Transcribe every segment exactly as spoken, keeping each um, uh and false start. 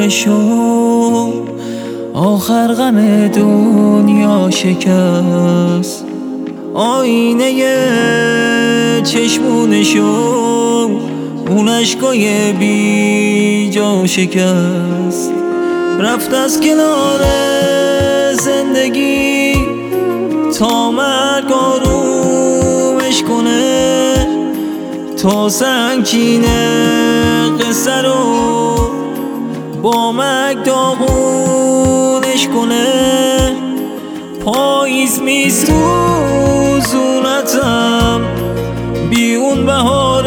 شو آخر غم دنیا شکست. آینه چشمونشو اون عشقای بی جا شکست. رفت از کنار زندگی تا مرگ آرومش کنه، تا سنگینه قصه رو با مرگ داغونش کنه. پاییز میسوزونتم بی اون بهار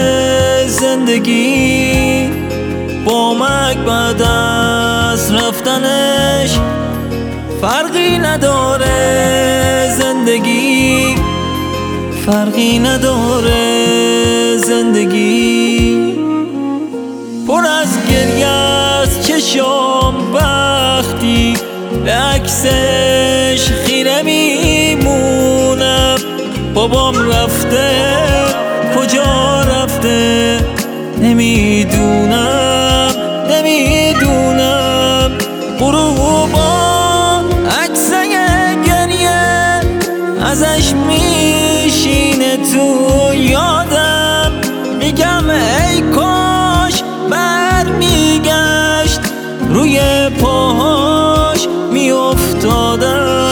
زندگی، با مرگ بعد از رفتنش فرقی نداره زندگی، فرقی نداره زندگی. پر از گریه از چشام وقتی به عکسش خیره میمونم. بابام رفته کجا رفته نمیدونم نمیدونم. غروبا عکسه گریه ازش میشینه تو یادم. میگم ای کاش برمیگشت روی پاهاش میافتادم.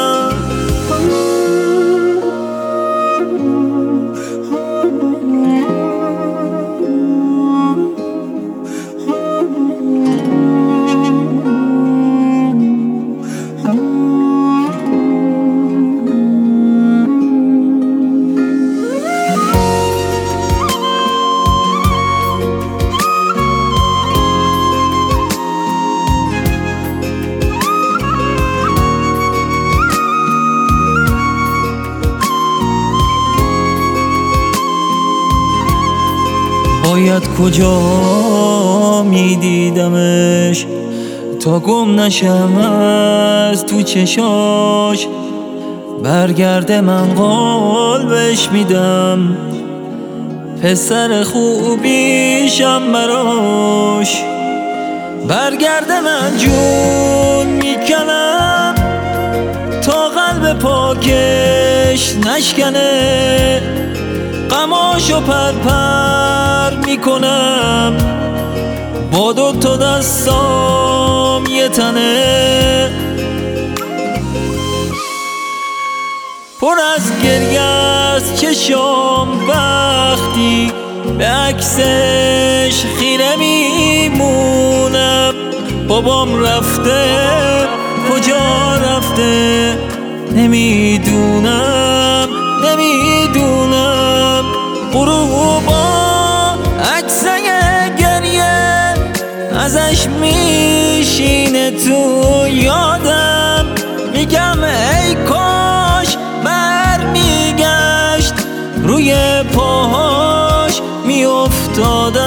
باید کجا میدیدمش تا گم نشم از تو چشاش. برگرده من قلبش میدم، پسر خوبیشم براش. برگرده من جون میکنم تا قلب پاکش نشکنه. غماشو پر پر میکنم با دو تا دستام یه تنه. پر از گریه از چشام وقتی به عکسش خیره میمونم. بابام رفته کجا رفته نمیدونم نمیدونم. غروبا عکسه گریه ازش میشینه تو یادم. میگم ای کاش برمیگشت روی پاهاش میافتادم.